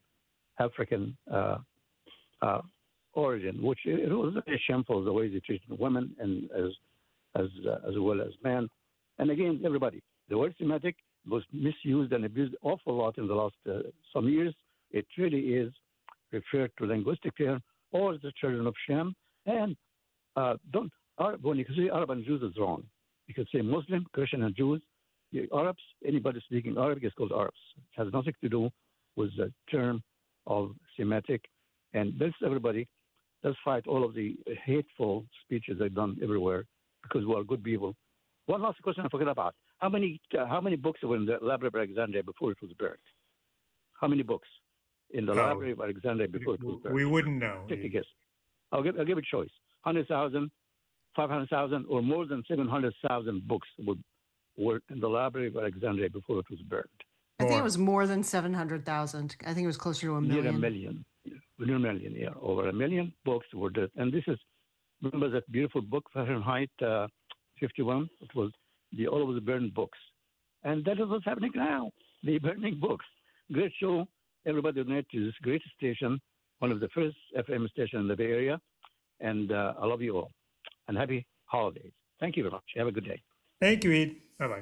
origin, which it was very shameful the way they treated women and as well as men. And again, everybody, the word Semitic was misused and abused an awful lot in the last some years. It really is referred to linguistic term or the children of Shem. And when you say Arab and Jews is wrong. You can say Muslim, Christian, and Jews. The Arabs, anybody speaking Arabic is called Arabs. It has nothing to do with the term of Semitic. And this, everybody, let's fight all of the hateful speeches they've done everywhere because we are good people. One last question I forgot about. How many books were in the Library of Alexandria before it was burned? How many books in the Library of Alexandria before it was burned? We wouldn't know. Take a guess. I'll give a choice. 100,000, 500,000, or more than 700,000 books were in the Library of Alexandria before it was burned. I think it was more than 700,000. I think it was closer to a million. Near a million. Near a million, yeah. Over a million books were dead. And this is, remember that beautiful book, Fahrenheit 51? It was all of the burned books. And that is what's happening now. The burning books. Great show. Everybody donate to this great station, one of the first FM stations in the Bay Area. And I love you all. And happy holidays. Thank you very much. Have a good day. Thank you, Eid. Bye-bye.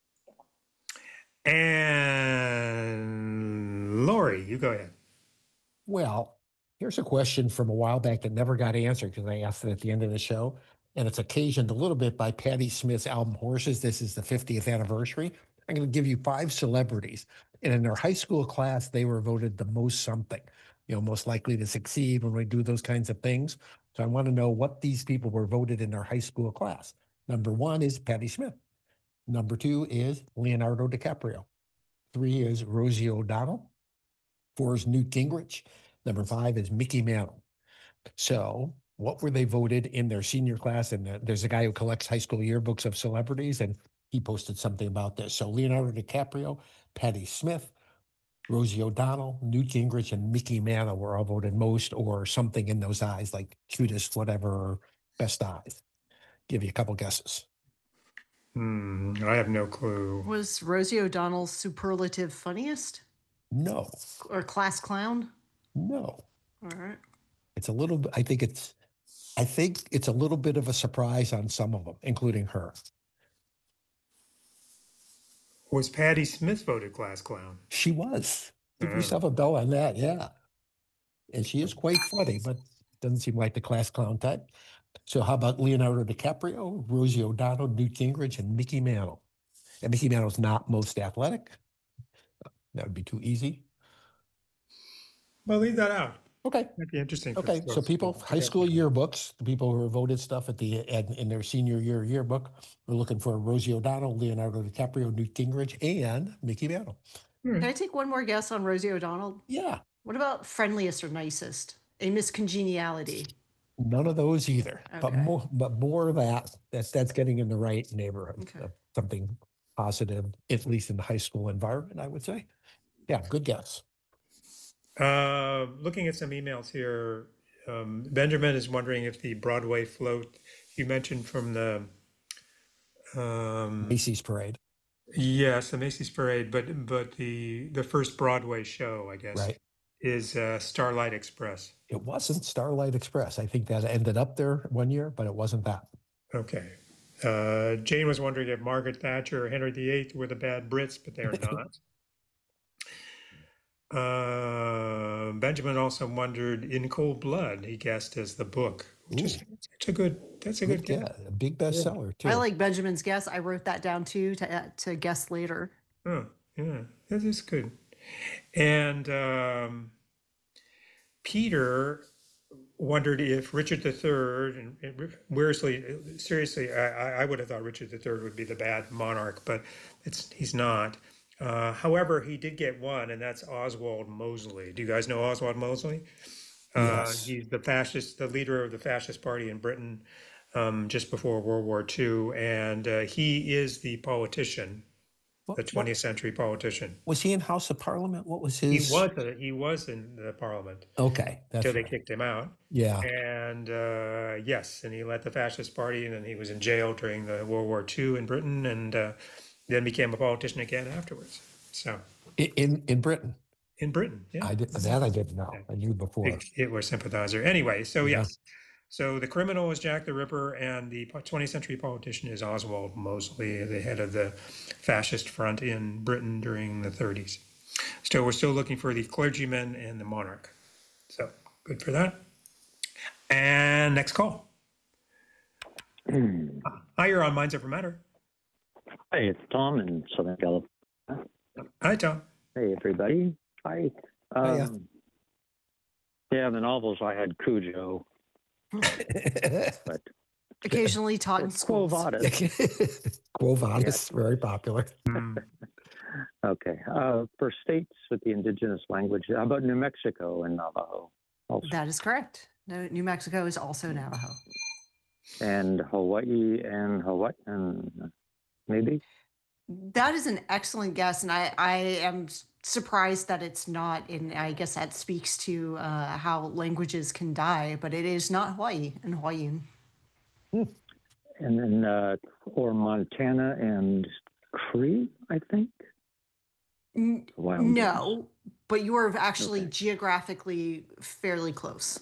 And Lori, you go ahead. Well, here's a question from a while back that never got answered because I asked it at the end of the show. And it's occasioned a little bit by Patti Smith's album Horses. This is the 50th anniversary. I'm going to give you 5 celebrities. And in their high school class, they were voted the most something, most likely to succeed when we do those kinds of things. So I want to know what these people were voted in their high school class. Number 1 is Patti Smith. Number 2 is Leonardo DiCaprio. 3 is Rosie O'Donnell. 4 is Newt Gingrich. Number 5 is Mickey Mantle. So what were they voted in their senior class? And there's a guy who collects high school yearbooks of celebrities, and he posted something about this. So Leonardo DiCaprio, Patti Smith, Rosie O'Donnell, Newt Gingrich, and Mickey Mantle were all voted most or something in those eyes, like cutest, whatever, or best eyes. Give you a couple guesses. I have no clue. Was Rosie O'Donnell's superlative funniest? No. Or class clown? No. All right. It's a little, I think it's a little bit of a surprise on some of them, including her. Was Patti Smith voted class clown? She was. Give yourself a bell on that, yeah. And she is quite funny, but doesn't seem like the class clown type. So how about Leonardo DiCaprio, Rosie O'Donnell, Newt Gingrich, and Mickey Mantle? And Mickey Mantle's not most athletic. That would be too easy. Well, leave that out. Okay. That'd be interesting. Okay, so people, high school yearbooks, the people who voted stuff in their senior year yearbook were looking for Rosie O'Donnell, Leonardo DiCaprio, Newt Gingrich, and Mickey Mantle. Can I take one more guess on Rosie O'Donnell? Yeah. What about friendliest or nicest? A Miss Congeniality. None of those either. Okay. But more of that's getting in the right neighborhood. Okay. Something positive, at least in the high school environment, I would say. Yeah, good guess. Looking at some emails here, Benjamin is wondering if the Broadway float you mentioned from the Macy's Parade. Yes, the Macy's Parade, but the first Broadway show, I guess, right, is Starlight Express. It wasn't Starlight Express. I think that ended up there one year, but it wasn't that. Okay. Jane was wondering if Margaret Thatcher or Henry VIII were the bad Brits, but they're not. Benjamin also wondered In Cold Blood, he guessed as the book, which is that's a good guess. Yeah, a big bestseller too. I like Benjamin's guess. I wrote that down too to guess later. Oh, yeah, that is good. And Peter wondered if Richard III, and seriously, I would have thought Richard III would be the bad monarch, but he's not. However, he did get one, and that's Oswald Mosley. Do you guys know Oswald Mosley? Yes. He's the leader of the fascist party in Britain just before World War II, and he is the politician, the 20th century politician. Was he in House of Parliament? What was his? He was in the Parliament. Okay, until they kicked him out. Yeah. And yes, and he led the fascist party, and then he was in jail during the World War II in Britain, and then became a politician again afterwards. So in Britain. In Britain, yeah. I didn't know. I knew before. Hitler sympathizer. Anyway, so yes. So the criminal is Jack the Ripper, and the 20th century politician is Oswald Mosley, the head of the fascist front in Britain during the 30s. Still, we're still looking for the clergyman and the monarch. So good for that. And next call. Hi, you're on Minds Over Matter. Hey, it's Tom in Southern California. Hi, Tom. Hey, everybody. Hi. Hiya. Yeah, the novels I had Cujo, but Occasionally taught in Quo schools. Vadis. Quo Vadis, very popular. Okay. For states with the indigenous language, how about New Mexico and Navajo? Also? That is correct. No, New Mexico is also Navajo. And Hawaii and maybe? That is an excellent guess, and I am surprised that it's not in. I guess that speaks to how languages can die, but it is not Hawaii and Hawaiian. And then, or Montana and Cree, I think? No, but you are actually geographically fairly close.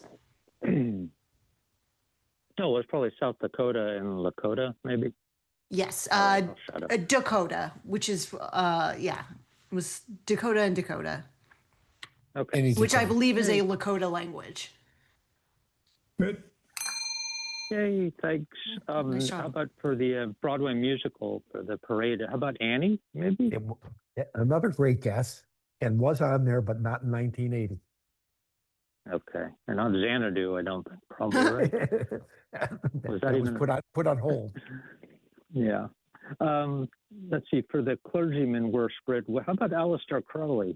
No, it's probably South Dakota and Lakota, maybe. Yes, I'll shut up. Dakota, which is it was Dakota and Dakota, Okay. which I believe is a Lakota language. Good. Yay, thanks. Nice How job. about for the Broadway musical, for the parade? How about Annie, maybe? Another great guess, and was on there, but not in 1980. Okay. And on Xanadu, I don't think, probably, right? Was that was even- put on hold? Yeah. Let's see, for the clergyman Worsbrid, how about Aleister Crowley?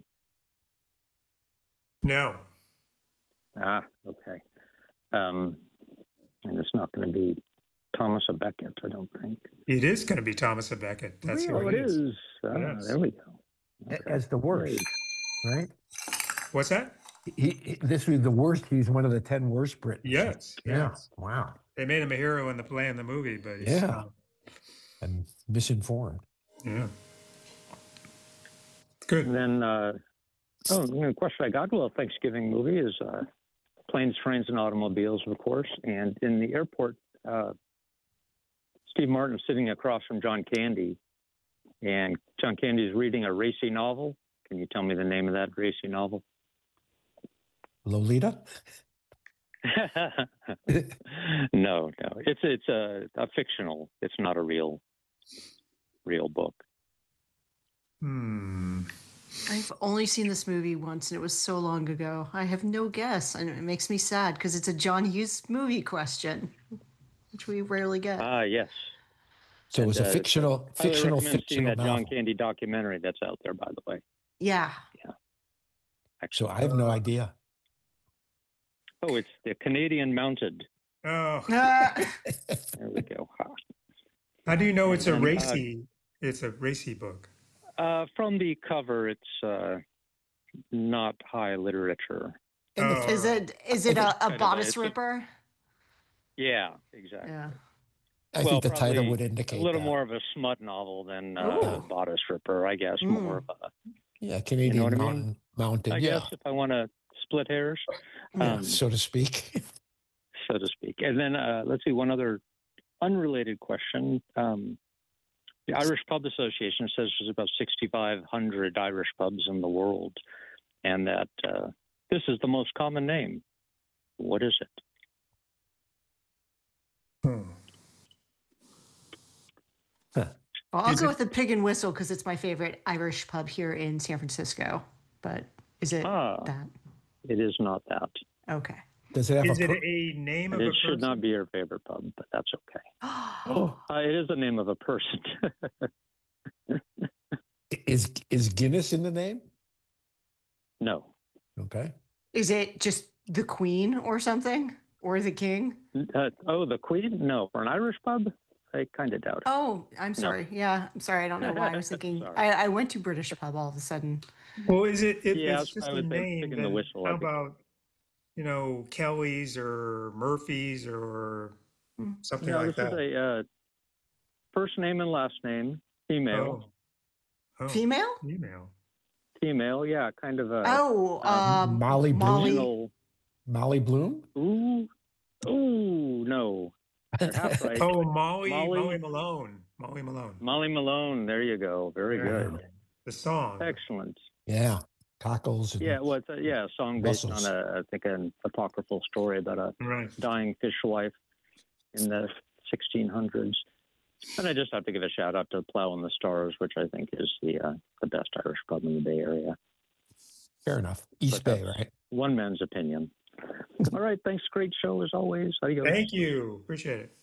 No. Ah, okay. And it's not going to be Thomas à Becket, I don't think. It is going to be Thomas à Becket. That's Oh, who it it is. is. Ah, Yes. There we go. Okay. As the worst, right? What's that? This was the worst. He's one of the 10 worst Brits. Yes. Yeah. Yes. Wow. They made him a hero in the play and the movie, but he's, Yeah. And misinformed. yeah. Good. And then, the question I got, well, Thanksgiving movie is Planes, Trains, and Automobiles, of course. And in the airport, Steve Martin's sitting across from John Candy, and John Candy is reading a racy novel. Can you tell me the name of that racy novel? Lolita? No. It's a fictional. It's not a real book. I've only seen this movie once, and it was so long ago. I have no guess, and it makes me sad because it's a John Hughes movie question, which we rarely get. Yes. So it was a fictional I recommend seeing fictional that John novel. Candy documentary that's out there, by the way. Yeah. So I have no idea. Oh, it's the Canadian Mounted. Oh, There we go. how do you know it's a And, racy? It's a racy book. From the cover, it's not high literature. Oh, Is it a Kind of bodice it's a- ripper? Yeah, exactly. Yeah. I Well, think the title probably would indicate a little that. more of a smut novel than Ooh. Bodice Ripper, I guess. More of a, Yeah, Canadian what I mean? mountain. I Yeah, guess, if I want to split hairs, yeah, so to speak. so to speak. And then let's see, one other unrelated question. The Irish Pub Association says there's about 6,500 Irish pubs in the world, and that this is the most common name. What is it? Well, I'll Is go it- with the Pig and Whistle because it's my favorite Irish pub here in San Francisco. But is it that? It is not that. Okay. Does it have Is a? it a name of And a it should person? not be your favorite pub, but that's okay. Oh, It is the name of a person. is Guinness in the name? No. Okay. Is it just the Queen or something? Or the King? The Queen? No. For an Irish pub? I kind of doubt it. Oh, I'm sorry. Yeah, I'm sorry. I don't know why I was thinking. Sorry. I went to British pub all of a sudden. Well, is it? If Yeah, it's just I a would think name, picking the then whistle, how I'd be- about Kelly's or Murphy's or something No, like this that? is a first name and last name, female. Oh, Female? female. Female, yeah, kind of a Oh, Molly Bloom? original. Molly Bloom? Ooh, Oh, no. You're half right. Oh, Molly Malone. Molly Malone. Molly Malone. There you go. Very good. The song. Excellent. Yeah. Cockles. And Yeah, well, it's a song based Russell's. on I think, an apocryphal story about a dying fishwife in the 1600s. And I just have to give a shout out to Plow on the Stars, which I think is the best Irish pub in the Bay Area. Fair enough. East Bay, right? One man's opinion. All right, thanks. Great show as always. Adios. Thank you. Appreciate it.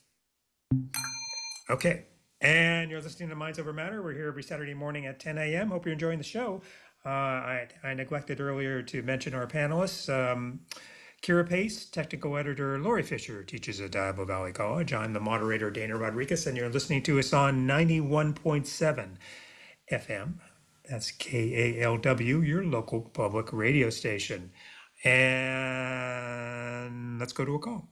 Okay. And you're listening to Minds Over Matter. We're here every Saturday morning at 10 a.m. Hope you're enjoying the show. I neglected earlier to mention our panelists. Kira Pace, technical editor Lori Fisher, teaches at Diablo Valley College. I'm the moderator, Dana Rodriguez, and you're listening to us on 91.7 FM. That's KALW, your local public radio station. And let's go to a call.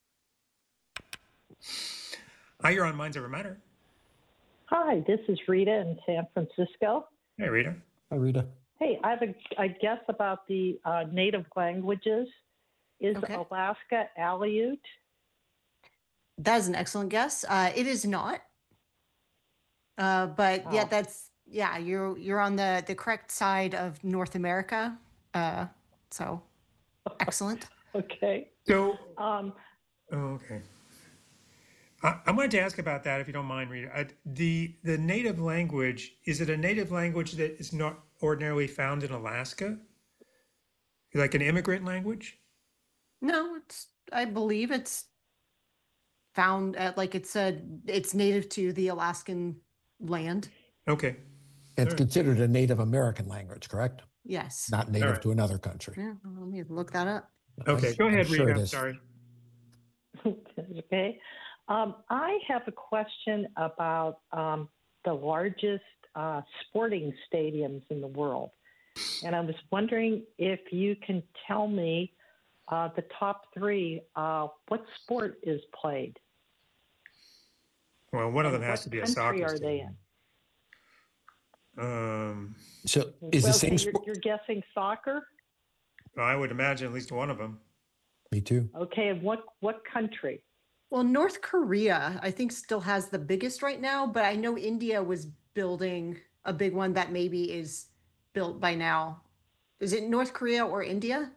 Hi, you're on Minds Over Matter. Hi, this is Rita in San Francisco. Hey, Rita. Hi, Rita. Hey, I have a guess about the native languages. Is Alaska Aleut? That is an excellent guess. It is not. But yeah, you're on the correct side of North America. So excellent. Okay. So, okay. I wanted to ask about that, if you don't mind, Rita. The native language, is it a native language that is not ordinarily found in Alaska? Like an immigrant language? No, I believe it's found at it's native to the Alaskan land. Okay. It's considered a Native American language, correct? Yes. Not native to another country. Yeah, let me look that up. Okay, go ahead, sure Rita. it is. Sorry. Okay. I have a question about the largest sporting stadiums in the world. And I was wondering if you can tell me the top three, what sport is played? Well, one of them has to be a soccer What country are they stadium. in? So is the same sport? You're guessing soccer? I would imagine at least one of them. Me too. Okay, and what country? Well, North Korea, I think, still has the biggest right now, but I know India was building a big one that maybe is built by now. Is it North Korea or India?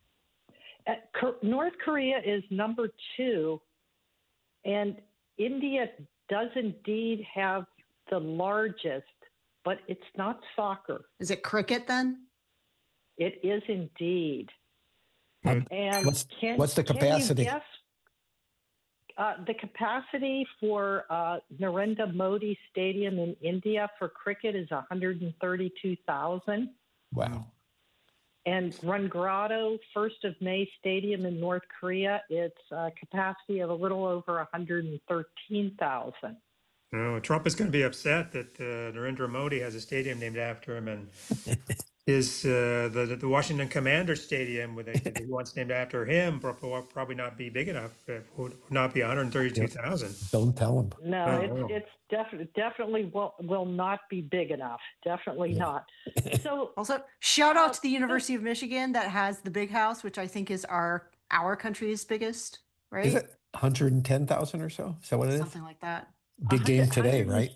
North Korea is number 2, and India does indeed have the largest, but it's not soccer. Is it cricket then? It is indeed. And what's the capacity? Can you guess? The capacity for Narendra Modi Stadium in India for cricket is 132,000. Wow. And Rungado, 1st of May Stadium in North Korea, it's a capacity of a little over 113,000. No, Trump is going to be upset that Narendra Modi has a stadium named after him, and is the Washington Commanders Stadium, with he wants named after him, probably not be big enough. It would not be 132,000. Don't tell him. No, it's definitely will not be big enough. Definitely not. So also, shout out to the University of Michigan that has the big house, which I think is our country's biggest, right? Is it 110,000 or so? Is that what it is? Something like that. Big game today, right?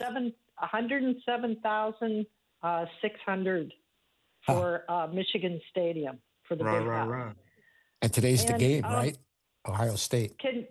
107,600 for Michigan Stadium for the big house. And today's the game, right? Ohio State. Can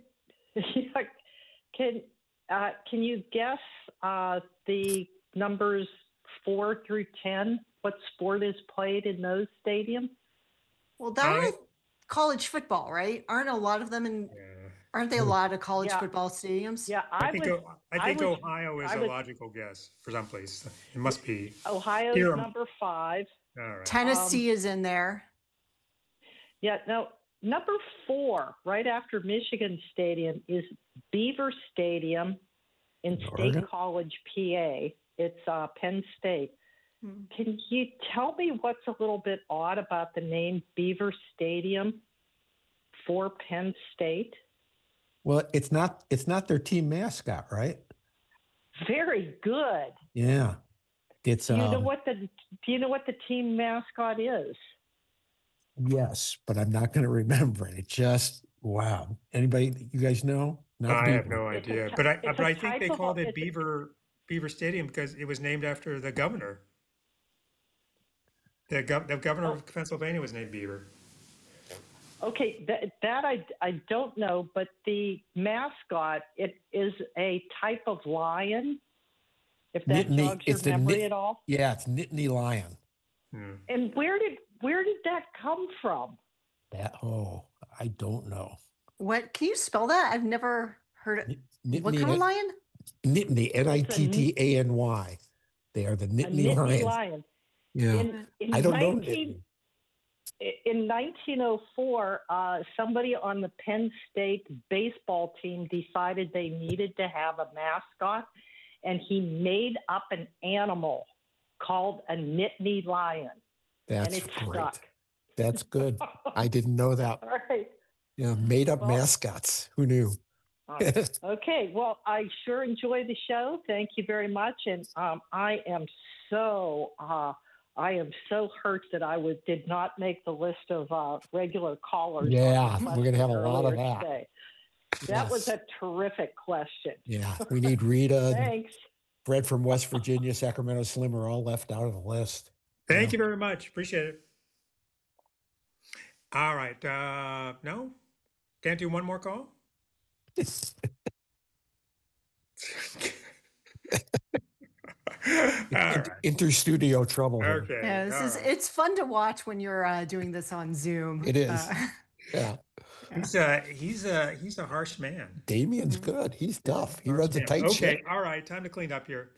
you guess the numbers 4 through 10? What sport is played in those stadiums? Well, that is college football, right? Aren't a lot of them in? Aren't they a lot of college football stadiums? Yeah, I think Ohio is a logical guess for some place. It must be. Ohio's number 5. All right. Tennessee is in there. Yeah, now number 4, right after Michigan Stadium, is Beaver Stadium in State College, PA. It's Penn State. Can you tell me what's a little bit odd about the name Beaver Stadium for Penn State? Well, it's not their team mascot, right? Very good. Yeah. It's do you know what the team mascot is? Yes, but I'm not going to remember it. It just Wow. Anybody, you guys know? Not I have Beaver. no It's a idea, ty- but it's I a think type they of called it it's Beaver Stadium because it was named after the governor. The governor of Pennsylvania was named Beaver. okay. That I don't know, but the mascot, it is a type of lion. If that Nittany. jogs your It's the memory at all. Yeah, it's Nittany Lion. And where did that come from? I don't know. What? Can you spell that? I've never heard it. What kind of lion? Nittany, Nittany. They are the A Nittany Nittany Lions. lion. Yeah. In I don't know 1904, somebody on the Penn State baseball team decided they needed to have a mascot, and he made up an animal called a Nittany lion. That's and it great. stuck. That's good. I didn't know that. All right. Yeah, made up mascots. Who knew? Okay. Well, I sure enjoy the show. Thank you very much. And I am so hurt that did not make the list of regular callers. Yeah, we're going to have a lot of earlier that. today. That was a terrific question. Yeah, we need Rita. Thanks. Fred from West Virginia, Sacramento Slim are all left out of the list. Thank you very much. Appreciate it. All right. No? Can't do one more call? Inter-studio trouble here. Okay. Yeah, it's fun to watch when you're doing this on Zoom. It is. Yeah. He's a harsh man. Damien's good. He's tough. He runs a tight ship. Okay. All right. Time to clean up here.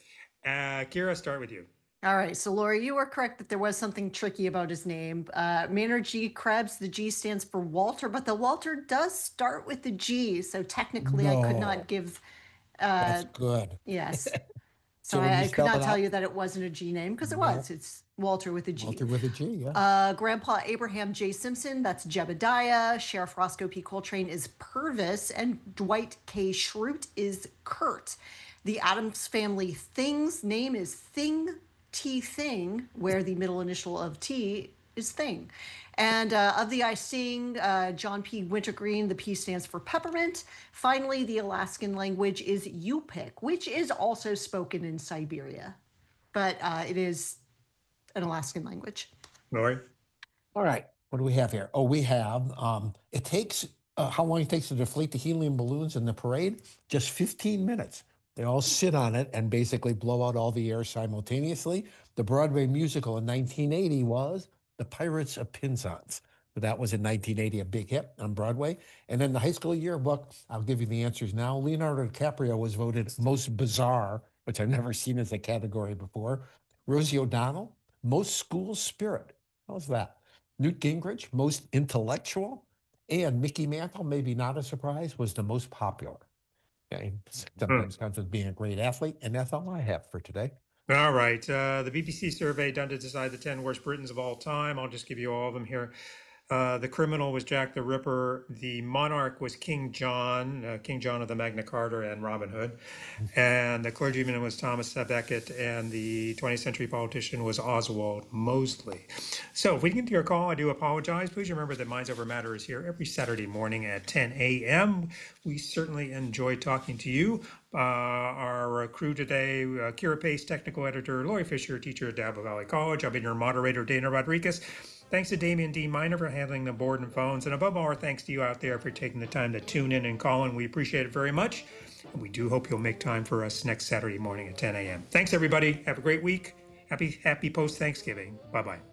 Kira, start with you. All right. So, Lori, you were correct that there was something tricky about his name. Maynard G. Krebs, the G stands for Walter, but the Walter does start with the G. So technically, I could not give. That's good. Yes. So So when you I could spell not it tell out- you that it wasn't a G name because it No. was. It's Walter with a G. Walter with a G, yeah. Grandpa Abraham J. Simpson, that's Jebediah. Sheriff Roscoe P. Coltrane is Purvis. And Dwight K. Schrute is Kurt. The Addams Family Thing's name is Thing T. Thing, where the middle initial of T is Thing. And of the I Sing, John P. Wintergreen, the P stands for peppermint. Finally, the Alaskan language is Yupik, which is also spoken in Siberia. But it is an Alaskan language. Lori? All right. What do we have here? Oh, we have, it takes, how long it takes to deflate the helium balloons in the parade? Just 15 minutes. They all sit on it and basically blow out all the air simultaneously. The Broadway musical in 1980 was The Pirates of Penzance. That was in 1980, a big hit on Broadway. And then the high school yearbook, I'll give you the answers now. Leonardo DiCaprio was voted most bizarre, which I've never seen as a category before. Rosie O'Donnell, most school spirit. How's that? Newt Gingrich, most intellectual. And Mickey Mantle, maybe not a surprise, was the most popular. Okay, sometimes comes with being a great athlete. And that's all I have for today. All right. The BBC survey done to decide the 10 worst Britons of all time. I'll just give you all of them here. The criminal was Jack the Ripper. The monarch was King John of the Magna Carta and Robin Hood. And the clergyman was Thomas Becket. And the 20th century politician was Oswald Mosley. So if we can get to your call, I do apologize. Please remember that Minds Over Matter is here every Saturday morning at 10 a.m. We certainly enjoy talking to you. Our crew today, Kira Pace, technical editor, Lori Fisher, teacher at Dabo Valley College. I've been your moderator, Dana Rodriguez. Thanks to Damien D. Miner for handling the board and phones. And above all, our thanks to you out there for taking the time to tune in and call in. We appreciate it very much. And we do hope you'll make time for us next Saturday morning at 10 a.m. Thanks, everybody. Have a great week. Happy post-Thanksgiving. Bye-bye.